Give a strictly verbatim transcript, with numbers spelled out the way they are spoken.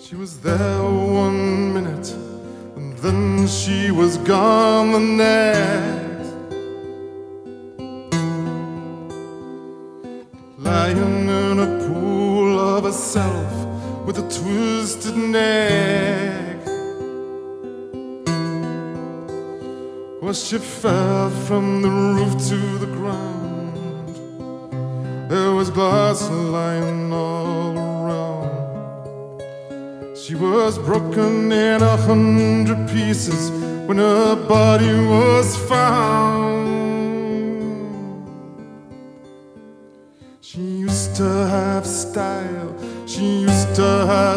She was there one minute, and then she was gone the next. Lying in a pool of herself with a twisted neck. Well, she fell from the roof to the ground. There was glass lying all around. She was broken in a hundred pieces when her body was found. She used to have style, she used to have